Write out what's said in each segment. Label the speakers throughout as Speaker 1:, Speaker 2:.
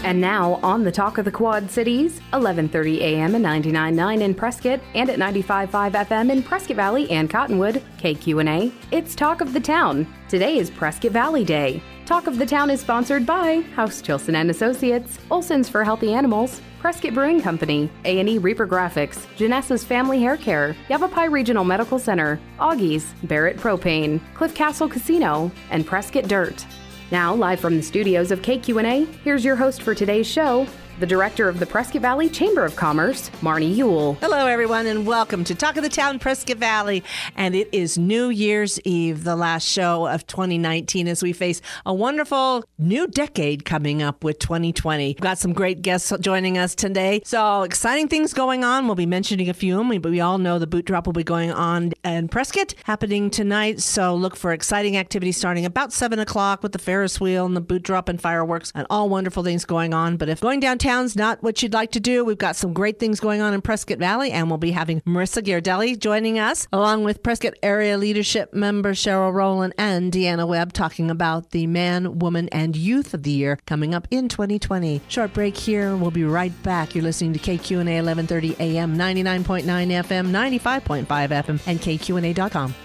Speaker 1: And now, on the Talk of the Quad Cities, 11:30 a.m. and 99.9 in Prescott and at 95.5 FM in Prescott Valley and Cottonwood, KQNA, it's Talk of the Town. Today is Prescott Valley Day. Talk of the Town is sponsored by House Chilson and Associates, Olson's for Healthy Animals, Prescott Brewing Company, A&E Reaper Graphics, Janessa's Family Hair Care, Yavapai Regional Medical Center, Augie's, Barrett Propane, Cliff Castle Casino, and Prescott Dirt. Now, live from the studios of KQNA, here's your host for today's show, the director of the Prescott Valley Chamber of Commerce, Marnie Ewell.
Speaker 2: Hello, everyone, and welcome to Talk of the Town, Prescott Valley. And it is New Year's Eve, the last show of 2019, as we face a wonderful new decade coming up with 2020. We've got some great guests joining us today. So exciting things going on. We'll be mentioning a few of them, but we all know the boot drop will be going on in Prescott, happening tonight. So look for exciting activities starting about 7 o'clock with the Ferris wheel and the boot drop and fireworks and all wonderful things going on. But if going downtown's not what you'd like to do, we've got some great things going on in Prescott Valley, and we'll be having Marissa Ghiardelli joining us, along with Prescott Area Leadership member Cheryl Rowland and Deanna Webb, talking about the Man, Woman, and Youth of the Year coming up in 2020. Short break here. We'll be right back. You're listening to KQNA 1130 AM, 99.9 FM, 95.5 FM, and KQNA.com.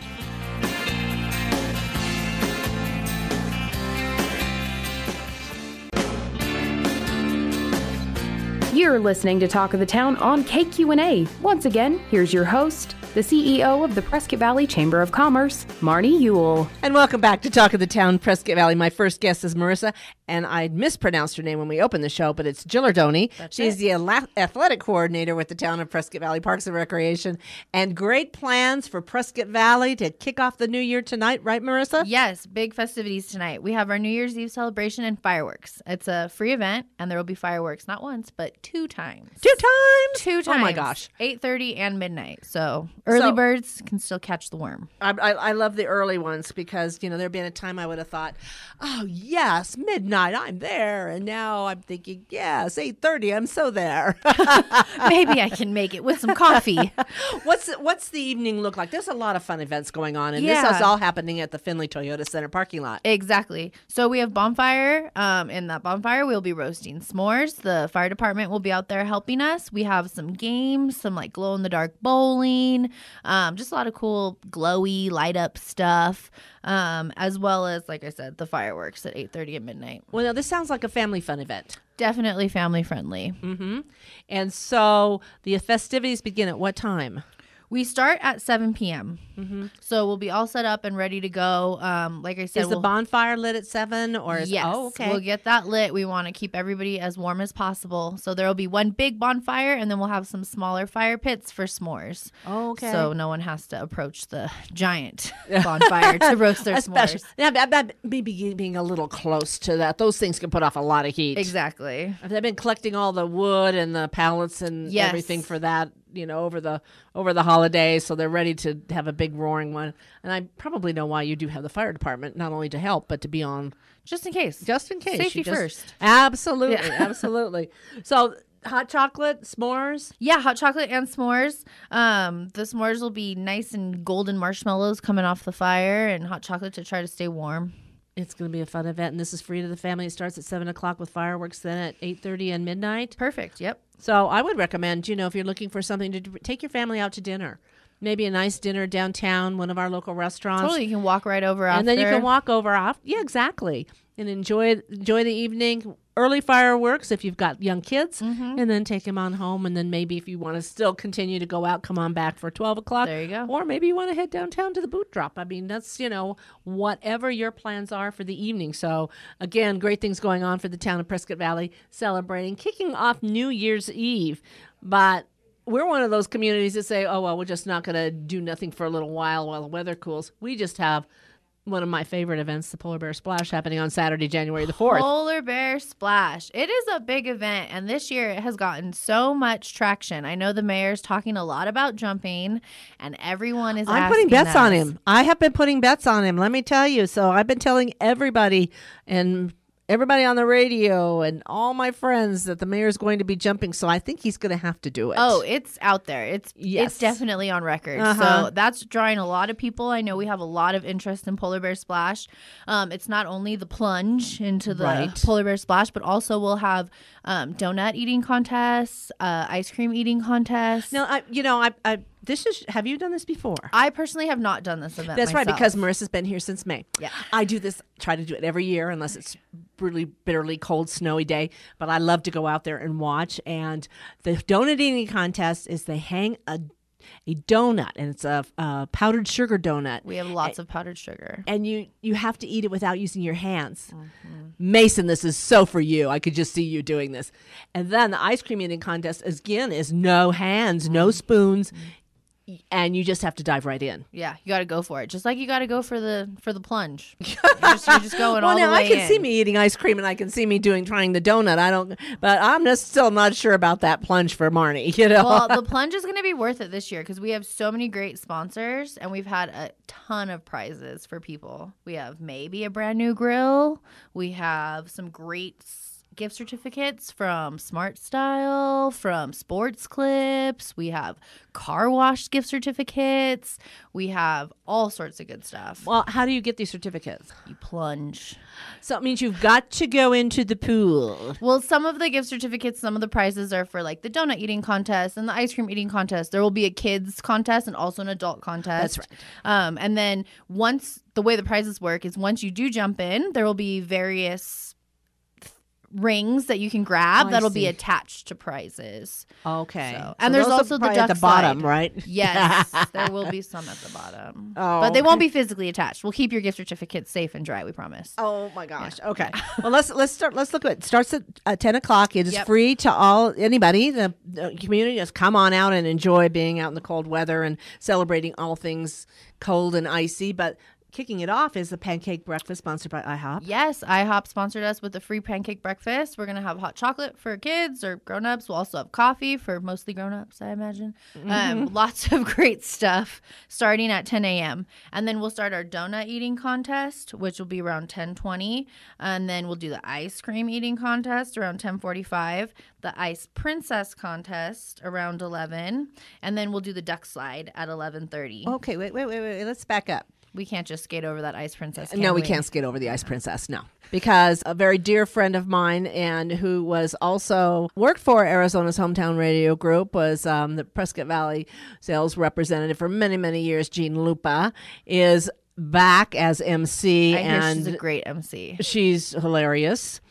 Speaker 1: You're listening to Talk of the Town on KQNA. Once again, here's your host, the CEO of the Prescott Valley Chamber of Commerce, Marnie Ewell.
Speaker 2: And welcome back to Talk of the Town, Prescott Valley. My first guest is Marissa, and I mispronounced her name when we opened the show, but it's Ghiardelli. She's the athletic coordinator with the town of Prescott Valley Parks and Recreation. And great plans for Prescott Valley to kick off the new year tonight, right, Marissa?
Speaker 3: Yes, big festivities tonight. We have our New Year's Eve celebration and fireworks. It's a free event, and there will be fireworks not once, but two times.
Speaker 2: Two times?
Speaker 3: Two times.
Speaker 2: Oh, my gosh.
Speaker 3: 8:30 and midnight. So early birds can still catch the worm.
Speaker 2: I love the early ones because, you know, there'd been a time I would have thought, oh, yes, midnight, I'm there. And now I'm thinking, yes, 8:30, I'm so there.
Speaker 3: Maybe I can make it with some coffee.
Speaker 2: What's the evening look like? There's a lot of fun events going on, and this is all happening at the Findlay Toyota Center parking lot.
Speaker 3: Exactly. So we have bonfire. In that bonfire, we'll be roasting s'mores. The fire department will be out there helping us. We have some games, some like glow-in-the-dark bowling, just a lot of cool glowy light up stuff, as well as, like I said, the fireworks at 8:30 at midnight.
Speaker 2: Well, now, this sounds like a family fun event.
Speaker 3: Definitely family friendly.
Speaker 2: Mm-hmm. And so the festivities begin at what time?
Speaker 3: We start at 7 p.m.
Speaker 2: Mm-hmm.
Speaker 3: So we'll be all set up and ready to go. Like I said,
Speaker 2: is the bonfire lit at 7?
Speaker 3: Yes.
Speaker 2: Oh, okay.
Speaker 3: We'll get that lit. We want to keep everybody as warm as possible. So there will be one big bonfire, and then we'll have some smaller fire pits for s'mores.
Speaker 2: Oh, okay.
Speaker 3: So no one has to approach the giant bonfire to roast their s'mores.
Speaker 2: Yeah, maybe being a little close to that. Those things can put off a lot of heat.
Speaker 3: Exactly.
Speaker 2: They've been collecting all the wood and the pallets and everything for that, you know, over the holidays, so they're ready to have a big roaring one. And I probably know why you do have the fire department, not only to help, but to be on.
Speaker 3: Just in case.
Speaker 2: Safety
Speaker 3: first.
Speaker 2: Absolutely, absolutely. So hot chocolate, s'mores?
Speaker 3: Yeah, hot chocolate and s'mores. The s'mores will be nice and golden marshmallows coming off the fire, and hot chocolate to try to stay warm.
Speaker 2: It's going to be a fun event, and this is free to the family. It starts at 7 o'clock with fireworks, then at 8:30 and midnight.
Speaker 3: Perfect, yep.
Speaker 2: So I would recommend, you know, if you're looking for something to take your family out to dinner, maybe a nice dinner downtown, one of our local restaurants.
Speaker 3: Totally, you can walk right over after.
Speaker 2: And then you can walk over off. Yeah, exactly. And enjoy the evening. Early fireworks if you've got young kids, and then take them on home. And then maybe if you want to still continue to go out, come on back for 12 o'clock.
Speaker 3: There you go.
Speaker 2: Or maybe you want to head downtown to the boot drop. I mean, that's, you know, whatever your plans are for the evening. So, again, great things going on for the town of Prescott Valley, celebrating, kicking off New Year's Eve. But we're one of those communities that say, oh, well, we're just not going to do nothing for a little while the weather cools. We just have one of my favorite events, the Polar Bear Splash, happening on Saturday, January the 4th.
Speaker 3: Polar Bear Splash. It is a big event, and this year it has gotten so much traction. I know the mayor's talking a lot about jumping, and everyone is
Speaker 2: I'm putting bets on him. I have been putting bets on him, let me tell you. So I've been telling everybody, and everybody on the radio and all my friends that the mayor's going to be jumping. So I think he's going to have to do it.
Speaker 3: Oh, it's out there. It's
Speaker 2: Yes.
Speaker 3: definitely on record.
Speaker 2: Uh-huh.
Speaker 3: So that's drawing a lot of people. I know we have a lot of interest in Polar Bear Splash. It's not only the plunge into the
Speaker 2: Right.
Speaker 3: Polar Bear Splash, but also we'll have donut eating contests, ice cream eating contests.
Speaker 2: Now, have you done this before?
Speaker 3: I personally have not done this event.
Speaker 2: That's right,
Speaker 3: myself.
Speaker 2: because Marissa's been here since May.
Speaker 3: Yeah.
Speaker 2: I try to do it every year unless it's really bitterly cold, snowy day. But I love to go out there and watch. And the donut eating contest is they hang a donut, and it's a powdered sugar donut.
Speaker 3: we have lots of powdered sugar.
Speaker 2: And you have to eat it without using your hands. Mason, this is so for you. I could just see you doing this. And then the ice cream eating contest, again, is no hands, no spoons. And you just have to dive right in.
Speaker 3: Yeah, you got to go for it. Just like you got to go for the plunge. You're just going all the
Speaker 2: now
Speaker 3: way
Speaker 2: I can
Speaker 3: in.
Speaker 2: see me eating ice cream, and I can see me trying the donut. But I'm just still not sure about that plunge for Marnie.
Speaker 3: Well, the plunge is going to be worth it this year because we have so many great sponsors, and we've had a ton of prizes for people. We have maybe a brand new grill. We have some great gift certificates from Smart Style, from Sports Clips. We have car wash gift certificates. We have all sorts of good stuff.
Speaker 2: Well, how do you get these certificates?
Speaker 3: You plunge.
Speaker 2: So it means you've got to go into the pool.
Speaker 3: Well, some of the gift certificates, some of the prizes are for like the donut eating contest and the ice cream eating contest. There will be a kids contest and also an adult contest.
Speaker 2: That's right.
Speaker 3: And then the way the prizes work is once you do jump in, there will be various rings that you can grab
Speaker 2: Oh, I
Speaker 3: that'll
Speaker 2: see.
Speaker 3: be attached to prizes.
Speaker 2: Okay.
Speaker 3: So- and there's
Speaker 2: those are
Speaker 3: also the
Speaker 2: probably
Speaker 3: duck
Speaker 2: at the bottom,
Speaker 3: slide.
Speaker 2: right?
Speaker 3: Yes, there will be some at the bottom.
Speaker 2: Oh,
Speaker 3: But they won't be physically attached. We'll keep your gift certificates safe and dry, we promise.
Speaker 2: Oh my gosh. Okay. Well, let's start. Let's look at it. It starts at 10 o'clock. It is
Speaker 3: Yep.
Speaker 2: free to anybody. The community, just come on out and enjoy being out in the cold weather and celebrating all things cold and icy. But kicking it off is the pancake breakfast sponsored by IHOP.
Speaker 3: Yes, IHOP sponsored us with a free pancake breakfast. We're going to have hot chocolate for kids or grown-ups. We'll also have coffee for mostly grown-ups, I imagine. Lots of great stuff starting at 10 a.m. And then we'll start our donut eating contest, which will be around 10:20. And then we'll do the ice cream eating contest around 10:45. The ice princess contest around 11. And then we'll do the duck slide at 11:30.
Speaker 2: Okay. Wait. Let's back up.
Speaker 3: We can't just skate over that ice princess.
Speaker 2: No, we can't skate over the Ice Princess. No, because a very dear friend of mine and who was also worked for Arizona's hometown radio group was the Prescott Valley sales representative for many, many years. Jean Lupa is back as MC,
Speaker 3: I hear
Speaker 2: and
Speaker 3: she's a great MC.
Speaker 2: she's hilarious.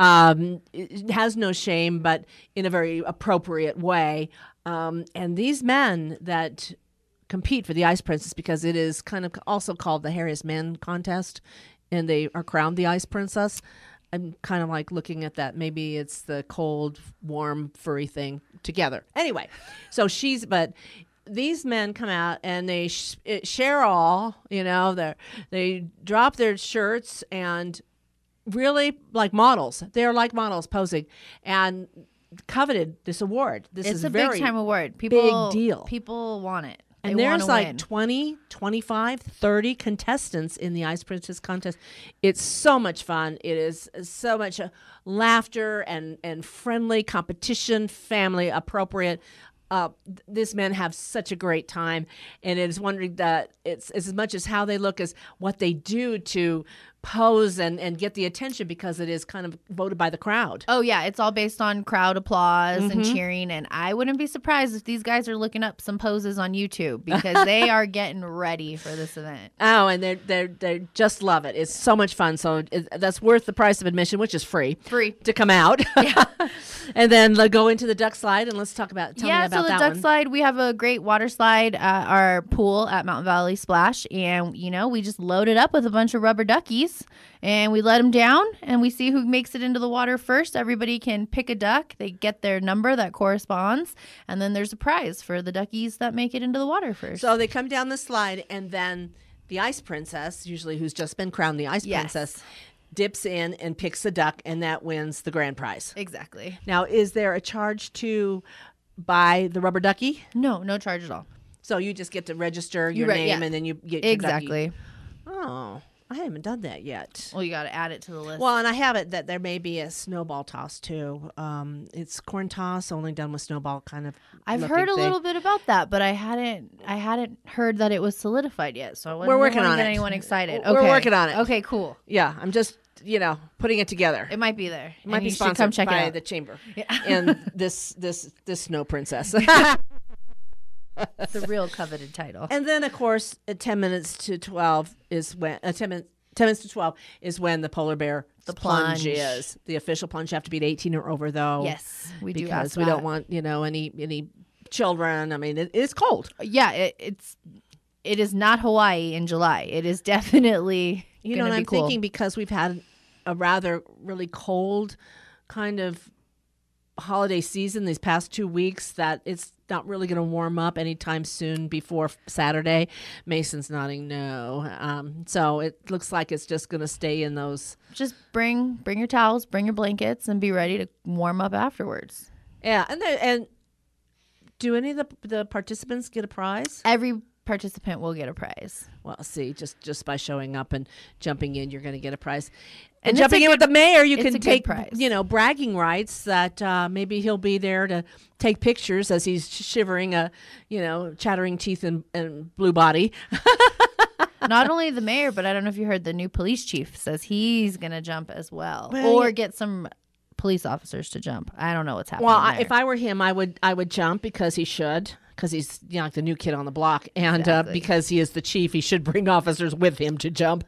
Speaker 2: Has no shame, but in a very appropriate way. And these men that compete for the Ice Princess, because it is kind of also called the Hairiest Man contest, and they are crowned the Ice Princess. I'm kind of like looking at that. Maybe it's the cold, warm, furry thing together. Anyway, but these men come out and they share all, they drop their shirts and really like models. They're like models posing and coveted this award. This
Speaker 3: It's
Speaker 2: is
Speaker 3: a
Speaker 2: very
Speaker 3: big time award. People,
Speaker 2: big deal.
Speaker 3: People want it.
Speaker 2: And
Speaker 3: They
Speaker 2: there's
Speaker 3: wanna
Speaker 2: like
Speaker 3: win.
Speaker 2: 20, 25, 30 contestants in the Ice Princess contest. It's so much fun. It is so much laughter and friendly competition, family appropriate. These men have such a great time, and it is wondering that it's as much as how they look as what they do to pose and get the attention, because it is kind of voted by the crowd.
Speaker 3: Oh, yeah. It's all based on crowd applause and
Speaker 2: Mm-hmm.
Speaker 3: cheering. And I wouldn't be surprised if these guys are looking up some poses on YouTube because they are getting ready for this event.
Speaker 2: Oh, and they just love it. It's so much fun. So that's worth the price of admission, which is free.
Speaker 3: Free.
Speaker 2: To come out.
Speaker 3: Yeah.
Speaker 2: And then go into the duck slide, and let's talk about. Tell me about
Speaker 3: so the
Speaker 2: that
Speaker 3: duck
Speaker 2: one.
Speaker 3: slide, we have a great water slide at our pool at Mountain Valley Splash, and we just load it up with a bunch of rubber duckies, and we let them down, and we see who makes it into the water first. Everybody can pick a duck; they get their number that corresponds, and then there's a prize for the duckies that make it into the water first.
Speaker 2: So they come down the slide, and then the Ice Princess, usually who's just been crowned the Ice
Speaker 3: Yes.
Speaker 2: Princess, dips in and picks a duck, and that wins the grand prize.
Speaker 3: Exactly.
Speaker 2: Now, is there a charge to buy the rubber ducky?
Speaker 3: No charge at all.
Speaker 2: So you just get to register your
Speaker 3: Right,
Speaker 2: name,
Speaker 3: yeah.
Speaker 2: and then you get your ducky.
Speaker 3: Exactly.
Speaker 2: Oh, I haven't done that yet.
Speaker 3: Well, you got to add it to the list.
Speaker 2: Well, and I have it that there may be a snowball toss too. It's corn toss, only done with snowball kind of.
Speaker 3: I've heard a little bit about that, but I hadn't heard that it was solidified yet. So I wasn't
Speaker 2: working on
Speaker 3: get
Speaker 2: it.
Speaker 3: anyone excited.
Speaker 2: We're
Speaker 3: Okay.
Speaker 2: working on it.
Speaker 3: Okay, cool.
Speaker 2: Yeah, I'm just putting it together.
Speaker 3: It might be there.
Speaker 2: It might
Speaker 3: And
Speaker 2: be
Speaker 3: you should
Speaker 2: sponsored
Speaker 3: come check it
Speaker 2: by
Speaker 3: out.
Speaker 2: the chamber
Speaker 3: Yeah.
Speaker 2: and this snow princess.
Speaker 3: The real coveted title.
Speaker 2: And then, of course, at 10 minutes to 12 is when 10 minutes to 12 is when the polar bear plunge is. The official plunge. You have to be 18 or over, though.
Speaker 3: Yes, we do.
Speaker 2: Because
Speaker 3: ask
Speaker 2: we
Speaker 3: that.
Speaker 2: don't want any children. I mean, it's cold.
Speaker 3: Yeah, it is not Hawaii in July. It is definitely
Speaker 2: And I'm thinking because we've had a rather really cold kind of holiday season these past 2 weeks, that it's not really going to warm up anytime soon before Saturday. Mason's nodding no. So it looks like it's just going to stay in those.
Speaker 3: Just bring your towels, bring your blankets, and be ready to warm up afterwards.
Speaker 2: Yeah, and do any of the participants get a prize?
Speaker 3: Every participant will get a prize.
Speaker 2: Well, see, just by showing up and jumping in, you're going to get a prize. And
Speaker 3: And it's
Speaker 2: jumping
Speaker 3: a
Speaker 2: in with the mayor, you
Speaker 3: it's
Speaker 2: can
Speaker 3: a good
Speaker 2: take,
Speaker 3: prize.
Speaker 2: bragging rights that maybe he'll be there to take pictures as he's shivering, chattering teeth and blue body.
Speaker 3: Not only the mayor, but I don't know if you heard the new police chief says he's going to jump as well.
Speaker 2: Well,
Speaker 3: or
Speaker 2: yeah.
Speaker 3: get some police officers to jump. I don't know what's happening
Speaker 2: Well,
Speaker 3: there.
Speaker 2: if I were him, I would jump because he should. Because he's like the new kid on the block, and
Speaker 3: Exactly.
Speaker 2: because he is the chief, he should bring officers with him to jump.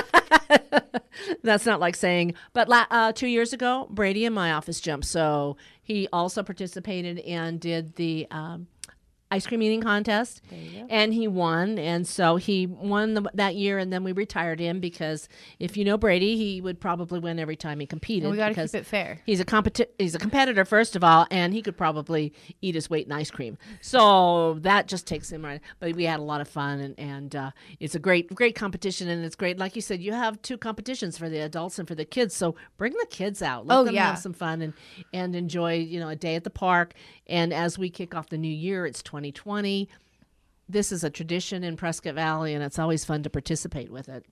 Speaker 2: That's not like saying, but 2 years ago, Brady in my office jumped, so he also participated and did the ice cream eating contest, and he won, and so he won that year, and then we retired him because if you know Brady, he would probably win every time he competed.
Speaker 3: we got to
Speaker 2: because
Speaker 3: keep it fair.
Speaker 2: He's a competitor, first of all, and he could probably eat his weight in ice cream. So that just takes him right. But we had a lot of fun, and it's a great competition, and it's great. Like you said, you have two competitions for the adults and for the kids. So bring the kids out. Let them have some fun and enjoy, a day at the park. And as we kick off the new year, it's 2020. This is a tradition in Prescott Valley, and it's always fun to participate with it.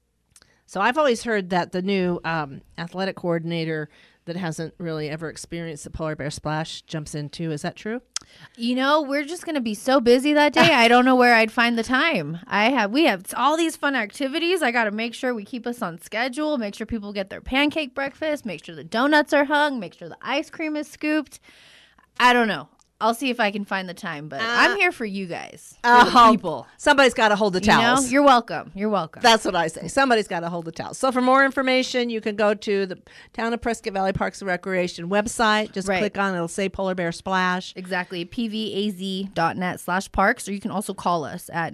Speaker 2: So I've always heard that the new athletic coordinator that hasn't really ever experienced the Polar Bear Splash jumps in too. Is that true?
Speaker 3: We're just going to be so busy that day. I don't know where I'd find the time. We have all these fun activities. I got to make sure we keep us on schedule, make sure people get their pancake breakfast, make sure the donuts are hung, make sure the ice cream is scooped. I don't know. I'll see if I can find the time, but I'm here for you guys, for the people.
Speaker 2: Somebody's got to hold the towels.
Speaker 3: You're welcome. You're welcome.
Speaker 2: That's what I say. Somebody's got to hold the towels. So for more information, you can go to the Town of Prescott Valley Parks and Recreation website. Just click on it. It'll say Polar Bear Splash.
Speaker 3: Exactly. pvaz.net/parks, or you can also call us at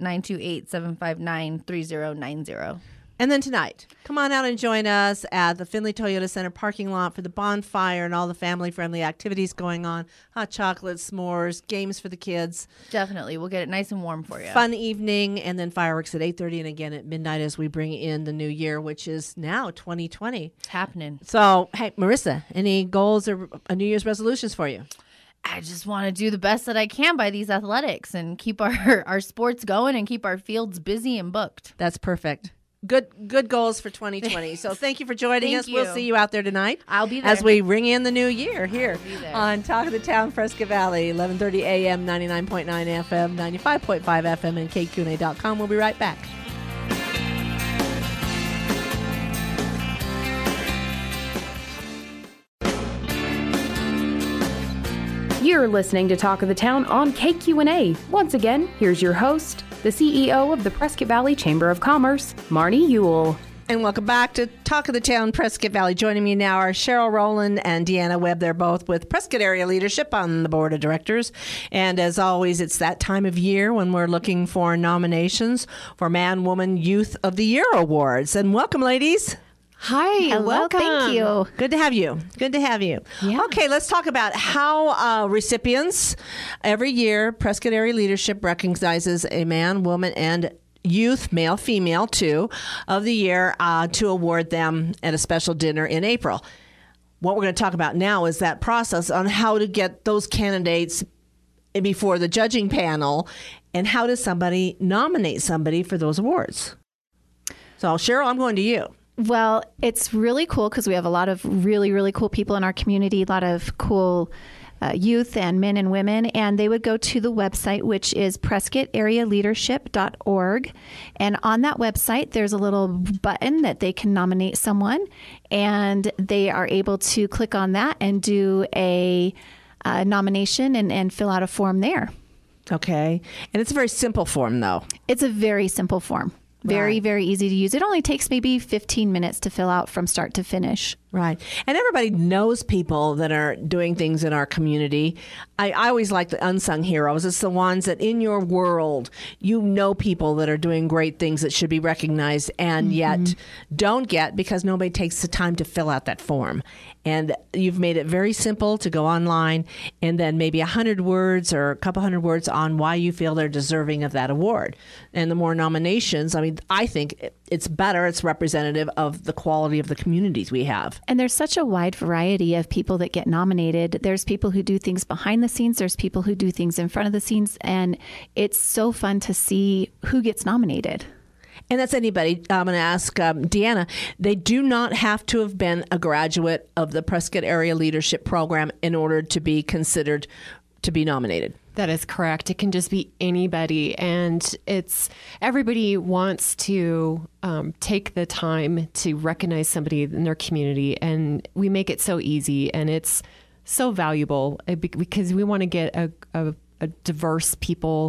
Speaker 3: 928-759-3090.
Speaker 2: And then tonight, come on out and join us at the Findlay Toyota Center parking lot for the bonfire and all the family-friendly activities going on. Hot chocolate, s'mores, games for the kids.
Speaker 3: Definitely. We'll get it nice and warm for you.
Speaker 2: Fun evening, and then fireworks at 8:30 and again at midnight as we bring in the new year, which is now 2020.
Speaker 3: It's happening.
Speaker 2: So, hey, Marissa, any goals or New Year's resolutions for you?
Speaker 3: I just want to do the best that I can by these athletics and keep our sports going and keep our fields busy and booked.
Speaker 2: That's perfect. Good goals for 2020. So thank you for joining us.
Speaker 3: Thank
Speaker 2: We'll
Speaker 3: you.
Speaker 2: see you out there tonight.
Speaker 3: I'll be there.
Speaker 2: As we ring in the new year here
Speaker 3: be there.
Speaker 2: on Talk of the Town, Prescott Valley, 1130 AM, 99.9 FM, 95.5 FM, and KQNA.com. We'll be right back.
Speaker 1: You're listening to Talk of the Town on KQNA. Once again, here's your host, the CEO of the Prescott Valley Chamber of Commerce, Marnie Ewell.
Speaker 2: And welcome back to Talk of the Town, Prescott Valley. Joining me now are Cheryl Rowland and Deanna Webb. They're both with Prescott Area Leadership on the Board of Directors. And as always, it's that time of year when we're looking for nominations for Man, Woman, Youth of the Year Awards. And welcome, ladies.
Speaker 4: Hi,
Speaker 3: Hello,
Speaker 4: welcome.
Speaker 3: thank you.
Speaker 2: Good to have you. Good to have you.
Speaker 4: Yeah.
Speaker 2: Okay, let's talk about how recipients every year, Prescott Area Leadership recognizes a man, woman, and youth, male, female, too, of the year to award them at a special dinner in April. What we're going to talk about now is that process on how to get those candidates before the judging panel and how does somebody nominate somebody for those awards. So Cheryl, I'm going to you.
Speaker 4: Well, it's really cool because we have a lot of really, really cool people in our community, a lot of cool youth and men and women, and they would go to the website, which is PrescottAreaLeadership.org. And on that website, there's a little button that they can nominate someone, and they are able to click on that and do a nomination and fill out a form there.
Speaker 2: Okay. And it's a very simple form, though.
Speaker 4: It's a very simple form. Very,
Speaker 2: Right.
Speaker 4: very easy to use. It only takes maybe 15 minutes to fill out from start to finish.
Speaker 2: Right. And everybody knows people that are doing things in our community. I always like the unsung heroes. It's the ones that in your world, you know people that are doing great things that should be recognized and yet don't get because nobody takes the time to fill out that form. And you've made it very simple to go online and then maybe 100 words or a couple hundred words on why you feel they're deserving of that award. And the more nominations, I mean, I think it's better. It's representative of the quality of the communities we have.
Speaker 4: And there's such a wide variety of people that get nominated. There's people who do things behind the scenes. There's people who do things in front of the scenes. And it's so fun to see who gets nominated.
Speaker 2: And that's anybody. I'm going to ask Deanna. They do not have to have been a graduate of the Prescott Area Leadership Program in order to be considered to be nominated.
Speaker 5: That is correct. It can just be anybody, and everybody wants to take the time to recognize somebody in their community, and we make it so easy, and it's so valuable because we want to get a diverse people.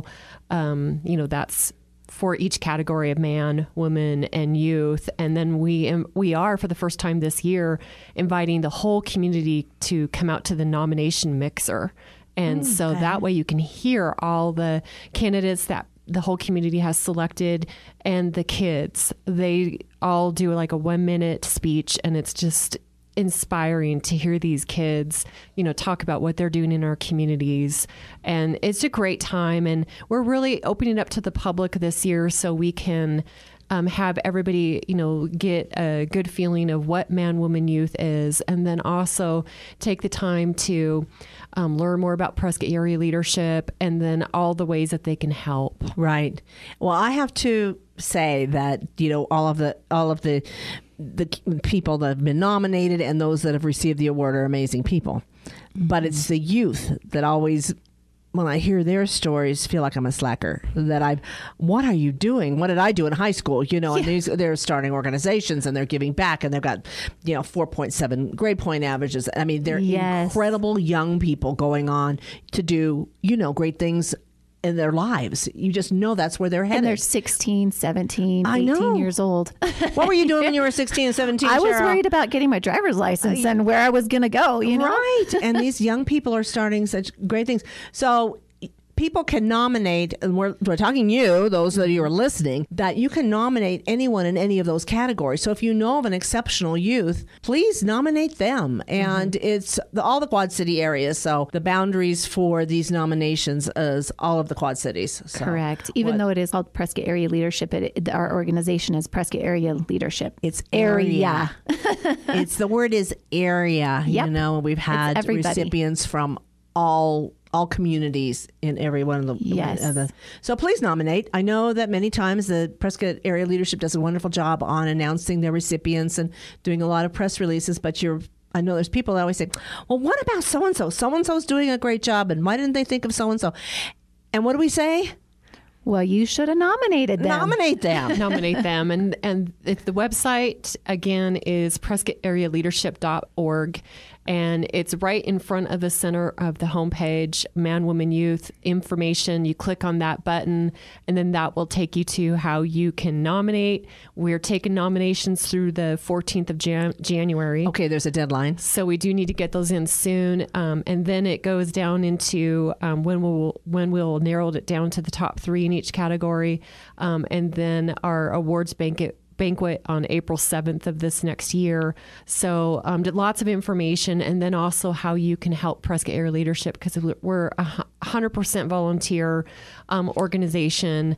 Speaker 5: That's for each category of man, woman, and youth, and then we are for the first time this year inviting the whole community to come out to the nomination mixer. And so that way you can hear all the candidates that the whole community has selected and the kids. They all do like a 1-minute speech, and it's just inspiring to hear these kids, talk about what they're doing in our communities. And it's a great time. And we're really opening it up to the public this year so we can have everybody, get a good feeling of what man, woman, youth is, and then also take the time to learn more about Prescott Area Leadership and then all the ways that they can help.
Speaker 2: Right. Well, I have to say that, all of the people that have been nominated and those that have received the award are amazing people. But it's the youth that always, when I hear their stories, feel like I'm a slacker. What are you doing? What did I do in high school? And they're starting organizations and they're giving back, and they've got, 4.7 grade point averages. I mean, they're incredible young people going on to do, great things in their lives. You just know that's where they're headed.
Speaker 4: And they're 16, 17, 18 years old.
Speaker 2: What were you doing when you were 16 and 17,
Speaker 4: I was
Speaker 2: Cheryl?
Speaker 4: worried about getting my driver's license and where I was going to go,
Speaker 2: Right. And these young people are starting such great things. So people can nominate, and we're talking you, those of you who are listening, that you can nominate anyone in any of those categories. So if you know of an exceptional youth, please nominate them. And it's all the Quad City areas. So the boundaries for these nominations is all of the Quad Cities. So
Speaker 4: correct. Even though it is called Prescott Area Leadership, our organization is Prescott Area Leadership.
Speaker 2: It's area. The word is area.
Speaker 4: Yep.
Speaker 2: We've had recipients from all communities in every one of the.
Speaker 4: Yes.
Speaker 2: So please nominate. I know that many times the Prescott Area Leadership does a wonderful job on announcing their recipients and doing a lot of press releases, but I know there's people that always say, well, what about so-and-so? So-and-so's doing a great job, and why didn't they think of so-and-so? And what do we say?
Speaker 4: Well, you should have nominated them.
Speaker 2: Nominate them.
Speaker 5: Nominate them. And if the website, again, is PrescottAreaLeadership.org. And it's right in front of the center of the homepage, Man, Woman, Youth information. You click on that button, and then that will take you to how you can nominate. We're taking nominations through the 14th of January.
Speaker 2: Okay, there's a deadline.
Speaker 5: So we do need to get those in soon. And then it goes down into when we'll narrow it down to the top 3 in each category. And then our awards banquet on April 7th of this next year. So lots of information, and then also how you can help Prescott Area Leadership, because we're a 100% volunteer organization,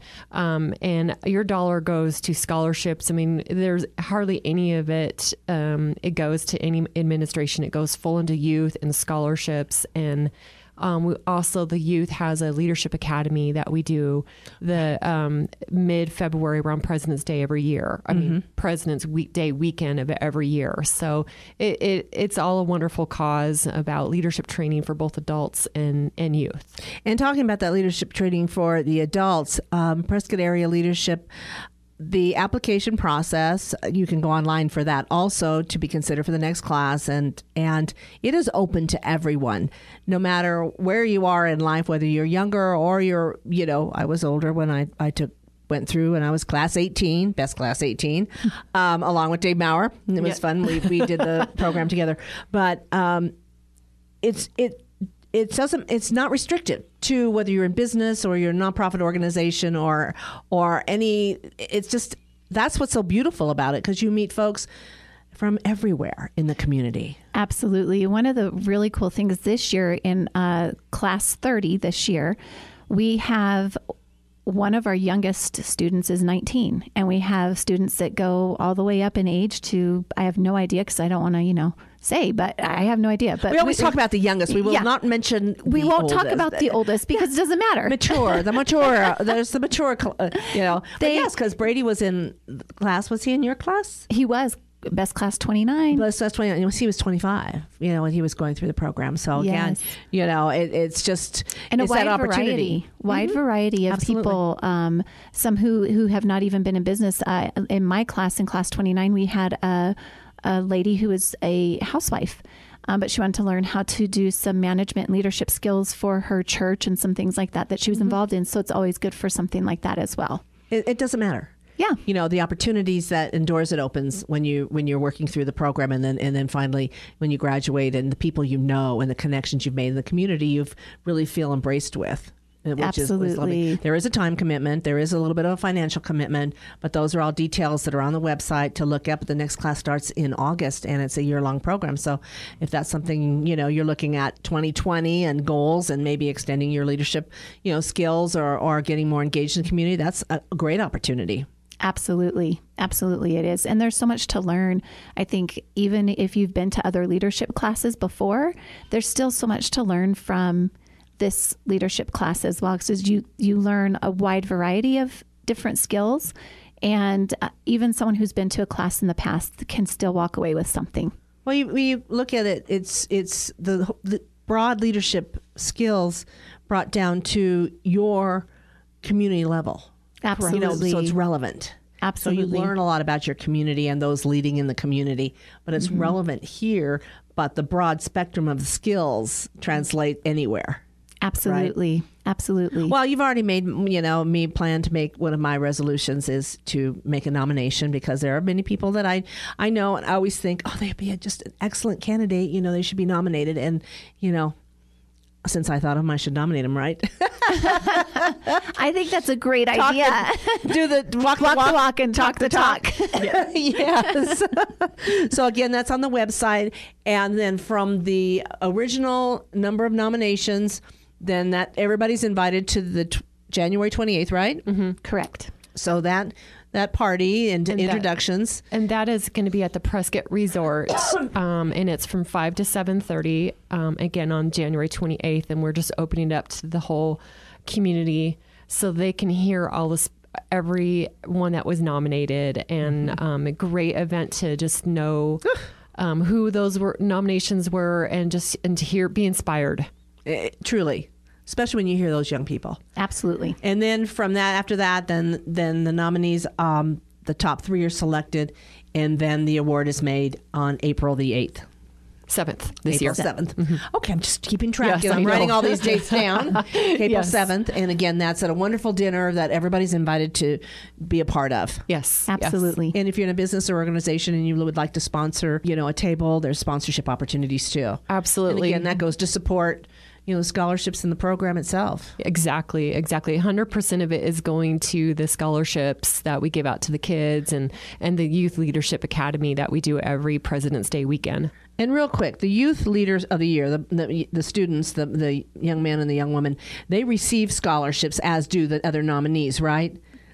Speaker 5: and your dollar goes to scholarships. I mean, there's hardly any of it. It goes to any administration. It goes full into youth and scholarships, and The youth has a leadership academy that we do the mid-February around President's Day every year. I mean, President's Day weekend of every year. So it's all a wonderful cause about leadership training for both adults and youth.
Speaker 2: And talking about that leadership training for the adults, Prescott Area Leadership, the application process, you can go online for that also to be considered for the next class. And it is open to everyone, no matter where you are in life, whether you're younger or I was older when I went through, and I was class 18, best class 18, along with Dave Maurer. It was fun. We did the program together, but it's not restricted to whether you're in business or you're a nonprofit organization or any. It's just, that's what's so beautiful about it, because you meet folks from everywhere in the community.
Speaker 4: Absolutely. One of the really cool things this year in class 30 this year, we have one of our youngest students is 19, and we have students that go all the way up in age to, I have no idea because I don't want to, say, but I have no idea. But
Speaker 2: we always talk about the youngest. We will not mention
Speaker 4: we won't
Speaker 2: oldest.
Speaker 4: talk about the oldest because it doesn't matter.
Speaker 2: The mature. There's the mature, But yes, because Brady was in class. Was he in your class?
Speaker 4: He was. Best class 29.
Speaker 2: Best class 29. He was 25, when he was going through the program. So again, it's just,
Speaker 4: and
Speaker 2: it's
Speaker 4: a wide
Speaker 2: that opportunity.
Speaker 4: Wide variety of people. Some who have not even been in business. In my class, in class 29, we had a lady who was a housewife. But she wanted to learn how to do some management and leadership skills for her church and some things like that she was involved in. So it's always good for something like that as well.
Speaker 2: It doesn't matter.
Speaker 4: Yeah.
Speaker 2: The opportunities that and doors it opens when you're working through the program, and then finally when you graduate, and the people and the connections you've made in the community, you've really feel embraced with. Which
Speaker 4: Absolutely.
Speaker 2: Is lovely. There is a time commitment. There is a little bit of a financial commitment, but those are all details that are on the website to look up. The next class starts in August, and it's a year-long program. So if that's something, you're looking at 2020 and goals and maybe extending your leadership, skills or getting more engaged in the community, that's a great opportunity.
Speaker 4: Absolutely. Absolutely it is. And there's so much to learn. I think even if you've been to other leadership classes before, there's still so much to learn from this leadership class as well, because you learn a wide variety of different skills, and even someone who's been to a class in the past can still walk away with something.
Speaker 2: Well, you look at it, it's the broad leadership skills brought down to your community level.
Speaker 4: Absolutely.
Speaker 2: So it's relevant.
Speaker 4: Absolutely.
Speaker 2: So you learn a lot about your community and those leading in the community, but it's relevant here, but the broad spectrum of skills translate anywhere.
Speaker 4: Absolutely.
Speaker 2: Right?
Speaker 4: Absolutely.
Speaker 2: Well, you've already made, me plan to make one of my resolutions is to make a nomination, because there are many people that I know, and I always think, they'd be just an excellent candidate. They should be nominated. And, since I thought of them, I should nominate them, right?
Speaker 4: I think that's a great idea.
Speaker 2: Do the walk the walk and talk the talk. Yes. So again, that's on the website. And then from the original number of nominations, then that everybody's invited to the January 28th, right?
Speaker 4: Mm-hmm. Correct.
Speaker 2: So that party and introductions.
Speaker 5: That is going to be at the Prescott Resort, and it's from 5 to 7:30, again on January 28th, and we're just opening it up to the whole community so they can hear all this, everyone that was nominated, and a great event to just know who those nominations were, and to be inspired.
Speaker 2: Truly. Especially when you hear those young people.
Speaker 4: Absolutely.
Speaker 2: And then from that, after that, then the nominees, the top 3 are selected, and then the award is made on April the 8th.
Speaker 5: 7th this year.
Speaker 2: April 7th. Mm-hmm. Okay, I'm just keeping track.
Speaker 5: Yes,
Speaker 2: I'm
Speaker 5: I
Speaker 2: writing
Speaker 5: know.
Speaker 2: all these dates down. April
Speaker 5: Yes.
Speaker 2: 7th. And again, that's at a wonderful dinner that everybody's invited to be a part of.
Speaker 5: Yes.
Speaker 4: Absolutely.
Speaker 2: And if you're in a business or organization and you would like to sponsor, a table, there's sponsorship opportunities too.
Speaker 5: Absolutely.
Speaker 2: And again, that goes to support scholarships in the program itself.
Speaker 5: Exactly. 100% of it is going to the scholarships that we give out to the kids and the Youth Leadership Academy that we do every President's Day weekend.
Speaker 2: And real quick, the Youth Leaders of the Year, the students, the young man and the young woman, they receive scholarships, as do the other nominees, right?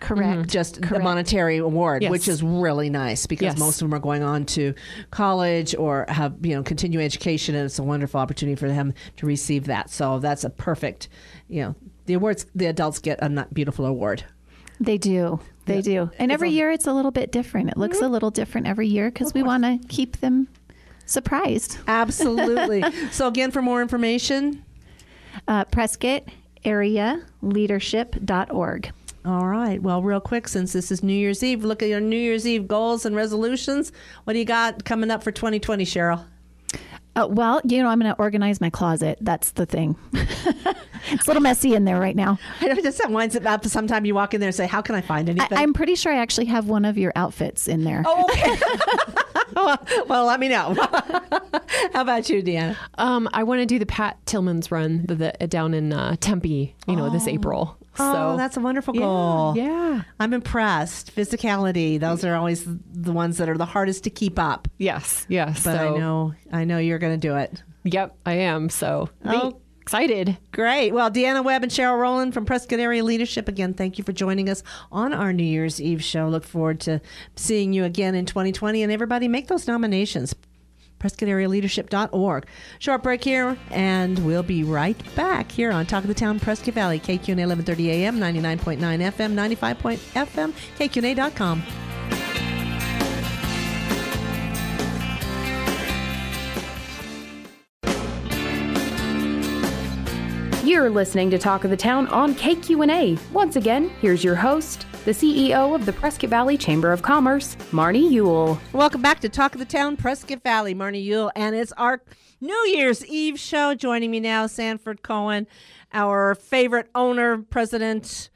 Speaker 4: Correct.
Speaker 2: just a
Speaker 4: Correct.
Speaker 2: monetary award,
Speaker 5: Yes.
Speaker 2: which is really nice because
Speaker 5: Yes.
Speaker 2: most of them are going on to college or have continuing education, and it's a wonderful opportunity for them to receive that. So that's a perfect, the awards the adults get a beautiful award.
Speaker 4: They do. They do. And every year it's a little bit different. It looks a little different every year because we want to keep them surprised.
Speaker 2: Absolutely. So again, for more information.
Speaker 4: Prescott Area Leadership.org.
Speaker 2: All right. Well, real quick, since this is New Year's Eve, look at your New Year's Eve goals and resolutions. What do you got coming up for 2020, Cheryl?
Speaker 4: Well, I'm going to organize my closet. That's the thing. It's a little messy in there right now.
Speaker 2: I know that winds it up. Sometime you walk in there and say, how can I find anything?
Speaker 4: I'm pretty sure I actually have one of your outfits in there.
Speaker 2: Oh, okay. Well, let me know. How about you, Deanna?
Speaker 5: I want to do the Pat Tillman's run down in Tempe, this April.
Speaker 2: Oh, that's a wonderful goal.
Speaker 5: Yeah.
Speaker 2: I'm impressed. Physicality. Those are always the ones that are the hardest to keep up.
Speaker 5: Yes.
Speaker 2: But I know you're going to do it.
Speaker 5: Yep, I am. So
Speaker 2: Oh.
Speaker 5: excited.
Speaker 2: Great. Well, Deanna Webb and Cheryl Rowland from Prescott Area Leadership, again, thank you for joining us on our New Year's Eve show. Look forward to seeing you again in 2020. And everybody, make those nominations. PrescottAreaLeadership.org. Short break here, and we'll be right back here on Talk of the Town, Prescott Valley, KQNA 1130 AM, 99.9 FM, 95.FM, KQNA.com.
Speaker 1: You're listening to Talk of the Town on KQNA. Once again, here's your host, the CEO of the Prescott Valley Chamber of Commerce, Marnie Ewell.
Speaker 2: Welcome back to Talk of the Town, Prescott Valley. Marnie Ewell, and it's our New Year's Eve show. Joining me now, Sanford Cohen, our favorite owner, president,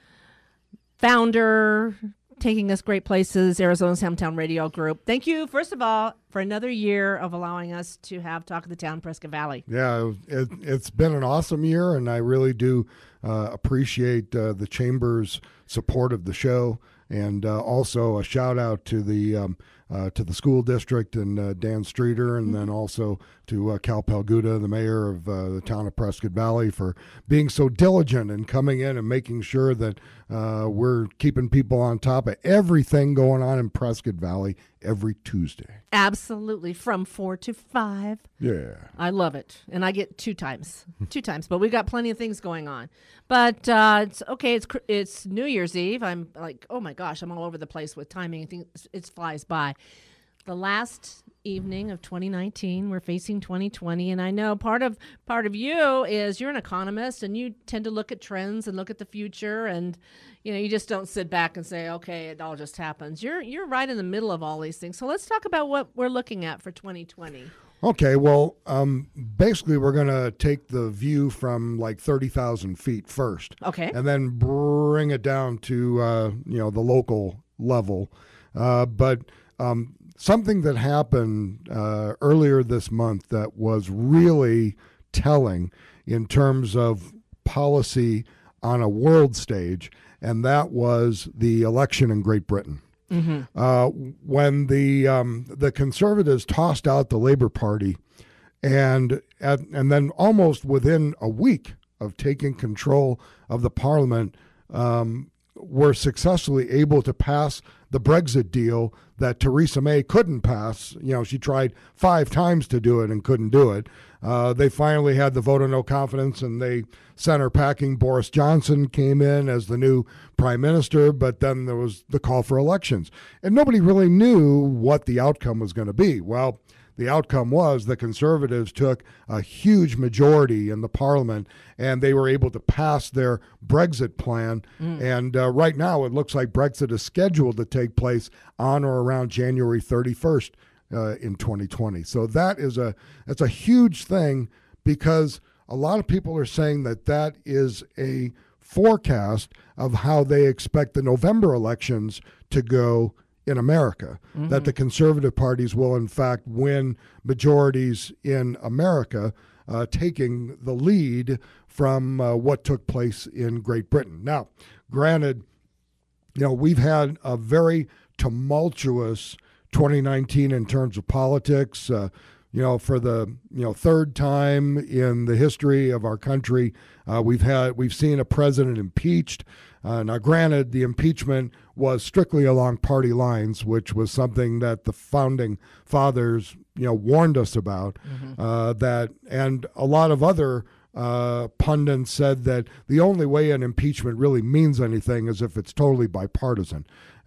Speaker 2: founder, taking us great places, Arizona's Hometown Radio Group. Thank you, first of all, for another year of allowing us to have Talk of the Town, Prescott Valley.
Speaker 6: Yeah, it's been an awesome year, and I really do appreciate the Chamber's support of the show, and also a shout out to the school district and Dan Streeter, and then also to Cal Palguda, the mayor of the town of Prescott Valley, for being so diligent and coming in and making sure that we're keeping people on top of everything going on in Prescott Valley every Tuesday.
Speaker 2: Absolutely, from 4 to 5.
Speaker 6: Yeah.
Speaker 2: I love it. And I get two times, but we've got plenty of things going on. But it's okay. It's New Year's Eve. I'm like, oh my gosh, I'm all over the place with timing. I think it flies by. The last evening of 2019, we're facing 2020, and I know part of you is you're an economist, and you tend to look at trends and look at the future, and you just don't sit back and say, okay, it all just happens. You're right in the middle of all these things. So let's talk about what we're looking at for 2020.
Speaker 6: Okay, well, basically we're going to take the view from like 30,000 feet first.
Speaker 2: Okay.
Speaker 6: And then bring it down to, the local level. But something that happened earlier this month that was really telling in terms of policy on a world stage, and that was the election in Great Britain. Mm-hmm. When the Conservatives tossed out the Labour Party, and then almost within a week of taking control of the Parliament, were successfully able to pass the Brexit deal that Theresa May couldn't pass. She tried 5 times to do it and couldn't do it. They finally had the vote of no confidence, and they sent her packing. Boris Johnson came in as the new prime minister, but then there was the call for elections. And nobody really knew what the outcome was going to be. Well, the outcome was the Conservatives took a huge majority in the Parliament, and they were able to pass their Brexit plan. And right now it looks like Brexit is scheduled to take place on or around January 31st in 2020. So that's a huge thing, because a lot of people are saying that is a forecast of how they expect the November elections to go in America, that the conservative parties will in fact win majorities in America, taking the lead from what took place in Great Britain. Now, granted, we've had a very tumultuous 2019 in terms of politics. For the third time in the history of our country, we've seen a president impeached. Now, granted, the impeachment was strictly along party lines, which was something that the founding fathers, warned us about. That and a lot of other pundits said that the only way an impeachment really means anything is if it's totally bipartisan.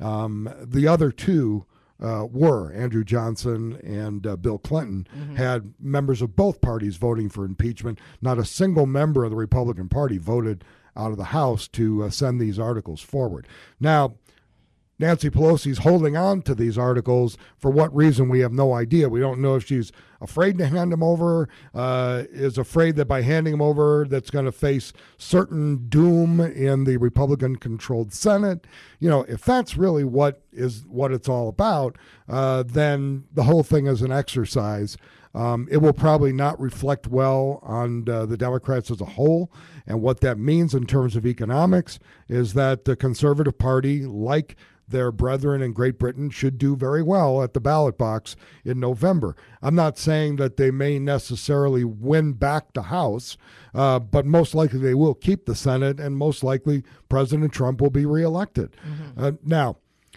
Speaker 6: The other two were Andrew Johnson and Bill Clinton had members of both parties voting for impeachment. Not a single member of the Republican Party voted out of the House to send these articles forward. Now, Nancy Pelosi's holding on to these articles for what reason, we have no idea. We don't know if she's afraid to hand them over, is afraid that by handing them over that's going to face certain doom in the Republican-controlled Senate. If that's really what it's all about, then the whole thing is an exercise. It will probably not reflect well on the Democrats as a whole. And what that means in terms of economics is that the Conservative Party, like their brethren in Great Britain, should do very well at the ballot box in November. I'm not saying that they may necessarily win back the House, but most likely they will keep the Senate, and most likely President Trump will be reelected. Now,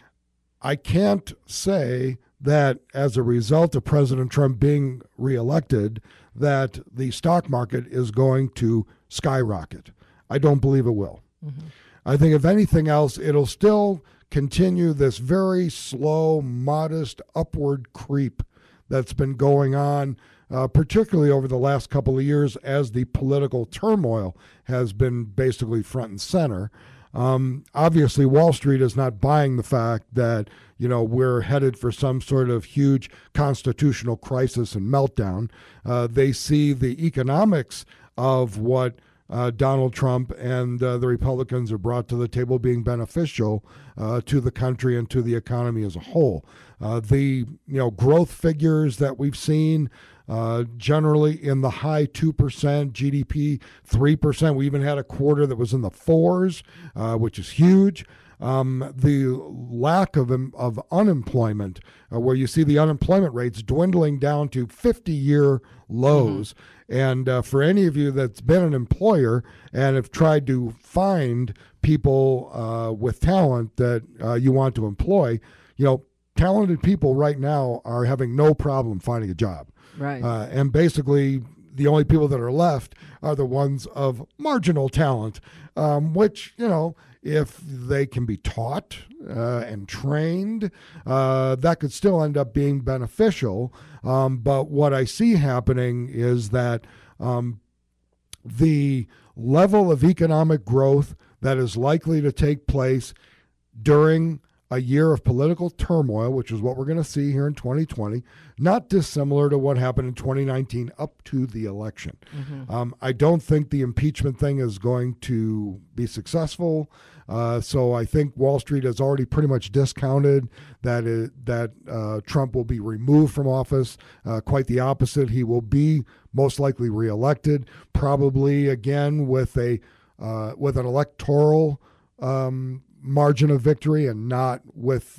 Speaker 6: I can't say that as a result of President Trump being reelected, that the stock market is going to skyrocket. I don't believe it will. I think if anything else, it'll still continue this very slow, modest upward creep that's been going on, particularly over the last couple of years as the political turmoil has been basically front and center. Obviously, Wall Street is not buying the fact that, we're headed for some sort of huge constitutional crisis and meltdown. They see the economics of what Donald Trump and the Republicans are brought to the table being beneficial to the country and to the economy as a whole. The growth figures that we've seen generally in the high 2%, GDP 3%. We even had a quarter that was in the 4s, which is huge. The lack of unemployment, where you see the unemployment rates dwindling down to 50-year lows. And for any of you that's been an employer and have tried to find people with talent that you want to employ, talented people right now are having no problem finding a job.
Speaker 2: Right.
Speaker 6: And basically, the only people that are left are the ones of marginal talent, which, if they can be taught and trained, that could still end up being beneficial. But what I see happening is that the level of economic growth that is likely to take place during a year of political turmoil, which is what we're going to see here in 2020, not dissimilar to what happened in 2019 up to the election. I don't think the impeachment thing is going to be successful. So I think Wall Street has already pretty much discounted that Trump will be removed from office. Quite the opposite. He will be most likely reelected, probably again with an electoral margin of victory and not with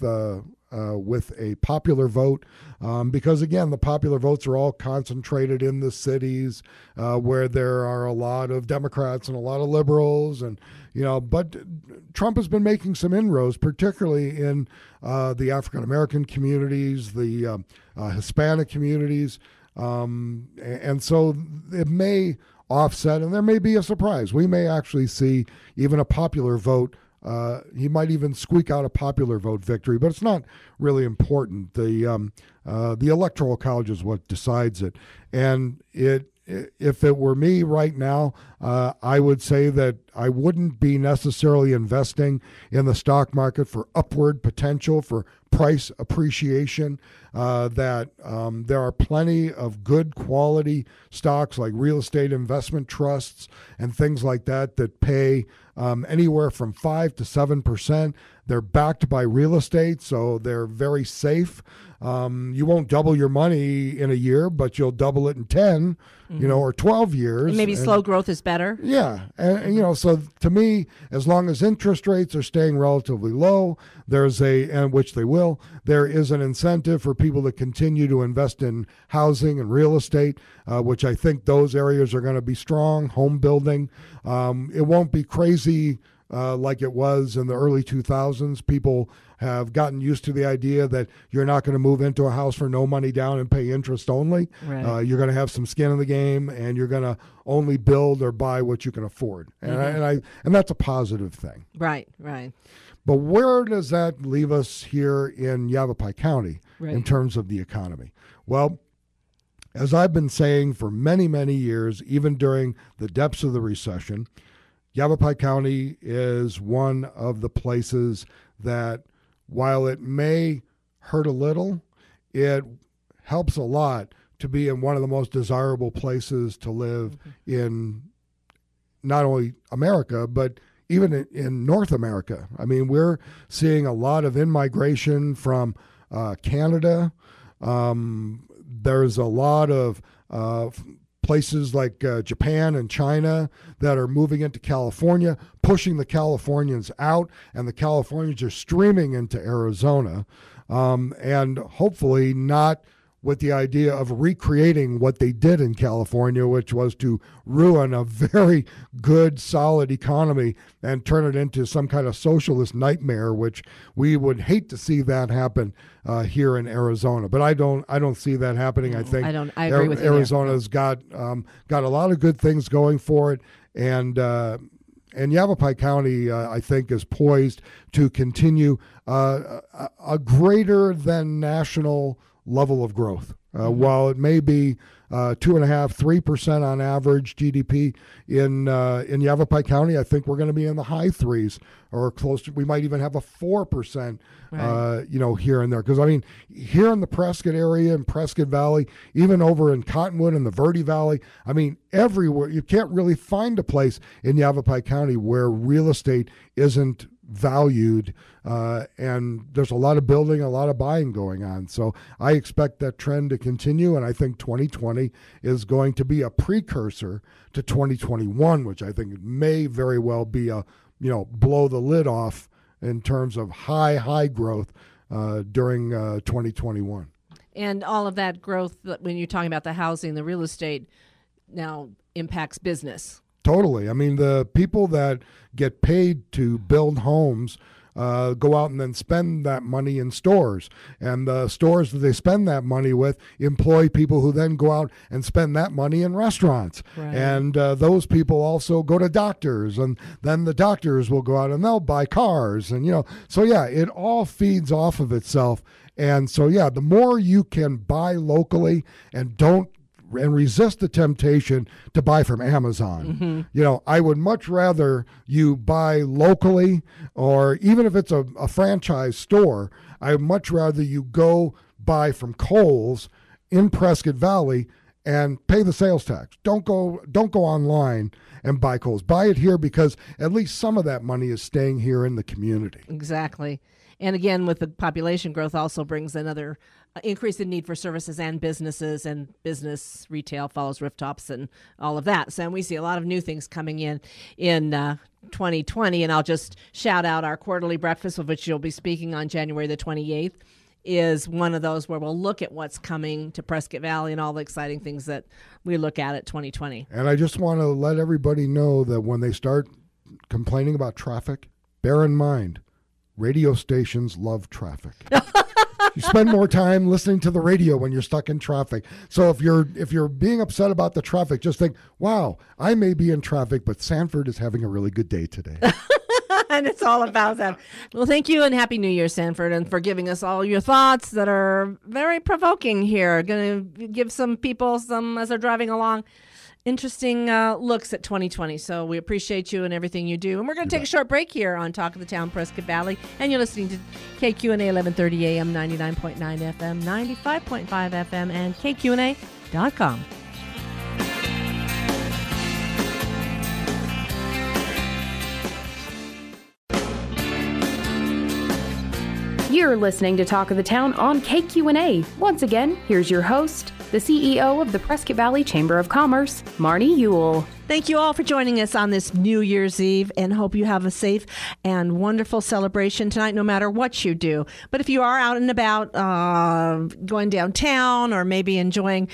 Speaker 6: a popular vote, because again, the popular votes are all concentrated in the cities where there are a lot of Democrats and a lot of liberals, and but Trump has been making some inroads, particularly in the African American communities, the Hispanic communities, and so it may offset, and there may be a surprise. We may actually see even a popular vote. He might even squeak out a popular vote victory, but it's not really important. The Electoral College is what decides it. And if it were me right now, I would say that I wouldn't be necessarily investing in the stock market for upward potential, for price appreciation, that there are plenty of good quality stocks like real estate investment trusts and things like that that pay anywhere from 5 to 7%. They're backed by real estate, so they're very safe. You won't double your money in a year, but you'll double it in 10, or 12 years.
Speaker 2: And maybe slow growth is better.
Speaker 6: Yeah. And so to me, as long as interest rates are staying relatively low, and which they will, there is an incentive for people to continue to invest in housing and real estate, which I think those areas are going to be strong, home building. It won't be crazy like it was in the early 2000s. People have gotten used to the idea that you're not going to move into a house for no money down and pay interest only.
Speaker 2: Right.
Speaker 6: You're going to have some skin in the game, and you're going to only build or buy what you can afford. And that's a positive thing.
Speaker 2: Right.
Speaker 6: But where does that leave us here in Yavapai County in terms of the economy? Well, as I've been saying for many, many years, even during the depths of the recession, Yavapai County is one of the places that, while it may hurt a little, it helps a lot to be in one of the most desirable places to live in not only America, but even in North America. I mean, we're seeing a lot of in-migration from Canada. There's a lot of places like Japan and China that are moving into California, pushing the Californians out, and the Californians are streaming into Arizona, and hopefully not with the idea of recreating what they did in California, which was to ruin a very good, solid economy and turn it into some kind of socialist nightmare, which we would hate to see that happen here in Arizona. But I don't see that happening. I think
Speaker 2: I agree with you
Speaker 6: Arizona's got a lot of good things going for it, and Yavapai County, I think, is poised to continue a greater than national level of growth. While it may be 2.5–3% on average GDP in Yavapai County, I think we're going to be in the high threes or close to. We might even have a 4%, here and there. Because I mean, here in the Prescott area, in Prescott Valley, even over in Cottonwood and the Verde Valley, I mean, everywhere you can't really find a place in Yavapai County where real estate isn't valued, and there's a lot of building, a lot of buying going on. So I expect that trend to continue, and I think 2020 is going to be a precursor to 2021, which I think may very well be a, blow the lid off in terms of high growth during 2021.
Speaker 2: And all of that growth, when you're talking about the housing, the real estate, now impacts business.
Speaker 6: Totally. I mean, the people that get paid to build homes go out and then spend that money in stores. And the stores that they spend that money with employ people who then go out and spend that money in restaurants.
Speaker 2: Right.
Speaker 6: And those people also go to doctors. And then the doctors will go out and they'll buy cars. And, so yeah, it all feeds off of itself. And so, yeah, the more you can buy locally and resist the temptation to buy from Amazon.
Speaker 2: Mm-hmm.
Speaker 6: I would much rather you buy locally, or even if it's a franchise store, I would much rather you go buy from Kohl's in Prescott Valley and pay the sales tax. Don't go online and buy Kohl's. Buy it here, because at least some of that money is staying here in the community.
Speaker 2: Exactly. And again, with the population growth also brings another increase in need for services and businesses, and business retail follows rooftops and all of that. So we see a lot of new things coming in 2020. And I'll just shout out our quarterly breakfast, of which you'll be speaking on January the 28th, is one of those where we'll look at what's coming to Prescott Valley and all the exciting things that we look at 2020.
Speaker 6: And I just want to let everybody know that when they start complaining about traffic, bear in mind, radio stations love traffic. You spend more time listening to the radio when you're stuck in traffic. So if you're being upset about the traffic, just think, wow, I may be in traffic, but Sanford is having a really good day today.
Speaker 2: And it's all about that. Well, thank you, and Happy New Year, Sanford, and for giving us all your thoughts that are very provoking here. Going to give some people some, as they're driving along, interesting looks at 2020. So we appreciate you and everything you do. And we're going to take a short break here on Talk of the Town, Prescott Valley. And you're listening to KQNA 1130 AM, 99.9 FM, 95.5 FM, and KQNA.com.
Speaker 1: You're listening to Talk of the Town on KQNA. Once again, here's your host, the CEO of the Prescott Valley Chamber of Commerce, Marnie Ewell.
Speaker 2: Thank you all for joining us on this New Year's Eve, and hope you have a safe and wonderful celebration tonight, no matter what you do. But if you are out and about, going downtown or maybe enjoying,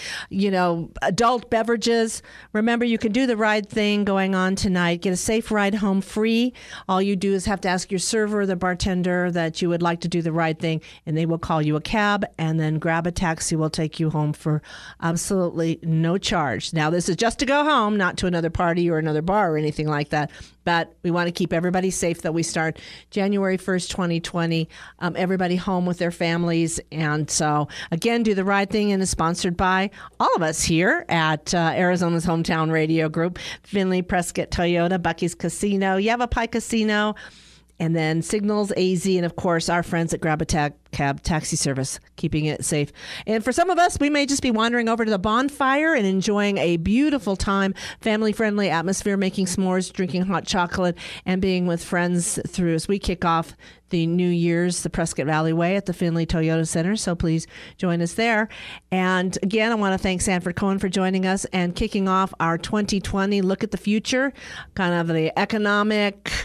Speaker 2: adult beverages, remember you can do the right thing going on tonight. Get a safe ride home free. All you do is have to ask your server, the bartender, that you would like to do the right thing, and they will call you a cab, and then grab a taxi. Will take you home for absolutely no charge. Now, this is just to go home, not to another party or another bar or anything like that. But we want to keep everybody safe, that we start January 1st, 2020, everybody home with their families. And so, again, Do the Right Thing, and is sponsored by all of us here at Arizona's Hometown Radio Group, Finley Prescott Toyota, Bucky's Casino, Yavapai Casino, and then Signals AZ, and of course our friends at Grab a Cab Taxi Service, keeping it safe. And for some of us, we may just be wandering over to the bonfire and enjoying a beautiful time, family-friendly atmosphere, making s'mores, drinking hot chocolate, and being with friends through as we kick off the New Year's the Prescott Valley way at the Finley Toyota Center. So please join us there. And again, I want to thank Sanford Cohen for joining us and kicking off our 2020 look at the future, kind of the economic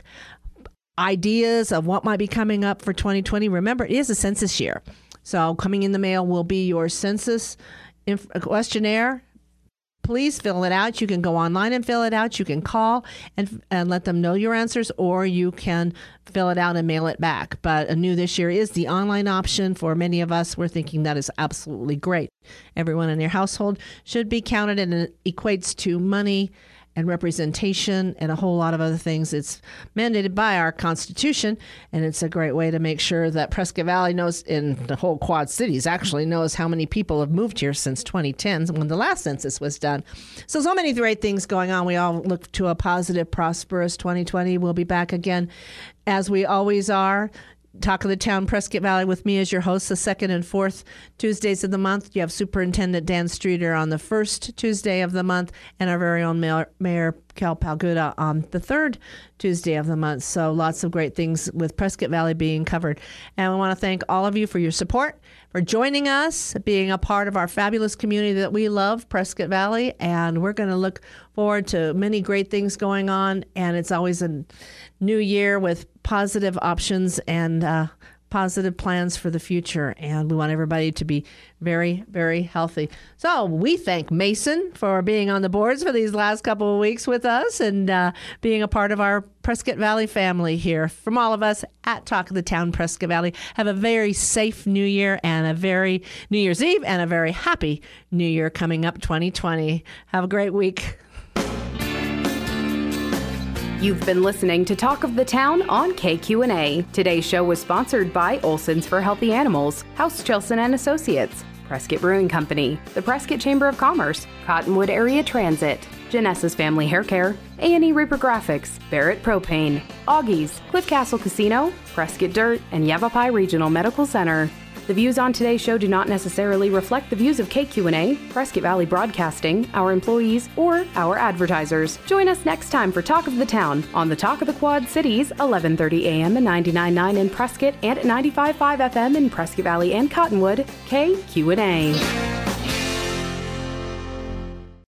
Speaker 2: ideas of what might be coming up for 2020. Remember, it is a census year. So coming in the mail will be your census questionnaire. Please fill it out. You can go online and fill it out. You can call and let them know your answers, or you can fill it out and mail it back. But new this year is the online option. For many of us, we're thinking that is absolutely great. Everyone in your household should be counted, and it equates to money and representation and a whole lot of other things. It's mandated by our Constitution, and it's a great way to make sure that Prescott Valley knows, in the whole Quad Cities actually, knows how many people have moved here since 2010, when the last census was done. So many great things going on. We all look to a positive, prosperous 2020. We'll be back again, as we always are. Talk of the Town, Prescott Valley, with me as your host, the second and fourth Tuesdays of the month. You have Superintendent Dan Streeter on the first Tuesday of the month, and our very own Mayor Cal Palguda on the third Tuesday of the month. So lots of great things with Prescott Valley being covered. And we want to thank all of you for your support, for joining us, being a part of our fabulous community that we love, Prescott Valley. And we're going to look forward to many great things going on. And it's always a new year with positive options and positive plans for the future. And we want everybody to be very, very healthy. So we thank Mason for being on the boards for these last couple of weeks with us, and being a part of our Prescott Valley family here. From all of us at Talk of the Town, Prescott Valley, have a very safe New Year, and a very New Year's Eve, and a very happy New Year coming up, 2020. Have a great week.
Speaker 1: You've been listening to Talk of the Town on KQNA. Today's show was sponsored by Olson's for Healthy Animals, House Chilson and Associates, Prescott Brewing Company, the Prescott Chamber of Commerce, Cottonwood Area Transit, Janessa's Family Hair Care, A&E Reaper Graphics, Barrett Propane, Augie's, Cliff Castle Casino, Prescott Dirt, and Yavapai Regional Medical Center. The views on today's show do not necessarily reflect the views of KQNA, Prescott Valley Broadcasting, our employees, or our advertisers. Join us next time for Talk of the Town on the Talk of the Quad Cities, 11:30 a.m. and 99.9 in Prescott, and at 95.5 FM in Prescott Valley and Cottonwood, KQNA.